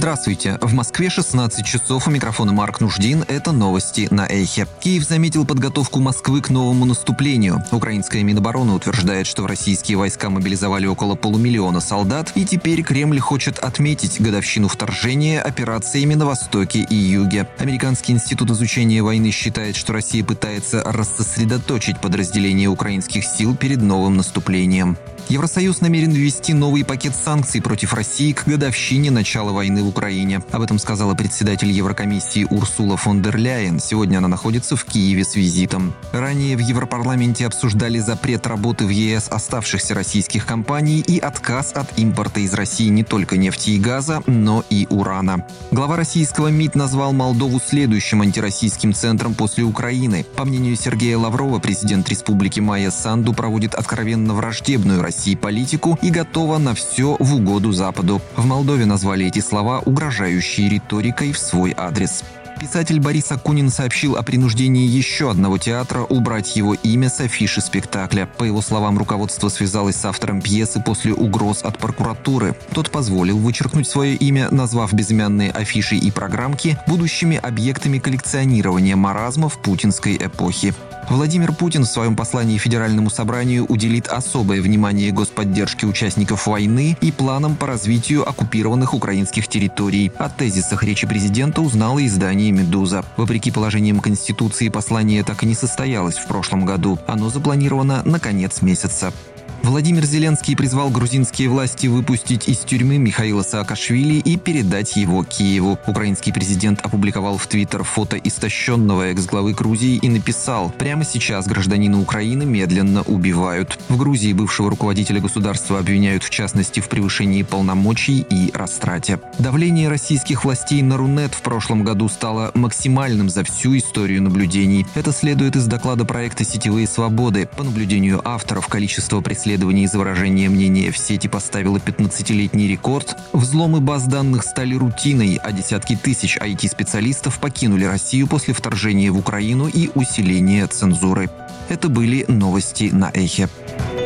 Здравствуйте. В Москве 16 часов. У микрофона Марк Нуждин. Это новости на Эхе. Киев заметил подготовку Москвы к новому наступлению. Украинская Минобороны утверждает, что российские войска мобилизовали около полумиллиона солдат, и теперь Кремль хочет отметить годовщину вторжения операциями на Востоке и Юге. Американский институт изучения войны считает, что Россия пытается рассосредоточить подразделения украинских сил перед новым наступлением. Евросоюз намерен ввести новый пакет санкций против России к годовщине начала войны в Украине. Об этом сказала председатель Еврокомиссии Урсула фон дер Ляйен. Сегодня она находится в Киеве с визитом. Ранее в Европарламенте обсуждали запрет работы в ЕС оставшихся российских компаний и отказ от импорта из России не только нефти и газа, но и урана. Глава российского МИД назвал Молдову следующим антироссийским центром после Украины. По мнению Сергея Лаврова, президент республики Майя Санду проводит откровенно враждебную России политику и готова на все в угоду Западу. В Молдове назвали эти слова угрожающей риторикой в свой адрес. Писатель Борис Акунин сообщил о принуждении еще одного театра убрать его имя с афиши спектакля. По его словам, руководство связалось с автором пьесы после угроз от прокуратуры. Тот позволил вычеркнуть свое имя, назвав безымянные афиши и программки будущими объектами коллекционирования маразмов путинской эпохи. Владимир Путин в своем послании Федеральному собранию уделит особое внимание господдержке участников войны и планам по развитию оккупированных украинских территорий. О тезисах речи президента узнало издание «Медуза». Вопреки положениям Конституции, послание так и не состоялось в прошлом году. Оно запланировано на конец месяца. Владимир Зеленский призвал грузинские власти выпустить из тюрьмы Михаила Саакашвили и передать его Киеву. Украинский президент опубликовал в Твиттер фото истощенного экс-главы Грузии и написал: «Прямо сейчас гражданина Украины медленно убивают». В Грузии бывшего руководителя государства обвиняют в частности в превышении полномочий и растрате. Давление российских властей на Рунет в прошлом году стало максимальным за всю историю наблюдений. Это следует из доклада проекта «Сетевые свободы». По наблюдению авторов, количество преследований за выражение мнения в сети поставило 15-летний рекорд. Взломы баз данных стали рутиной, а десятки тысяч IT-специалистов покинули Россию после вторжения в Украину и усиления цензуры. Это были новости на Эхе.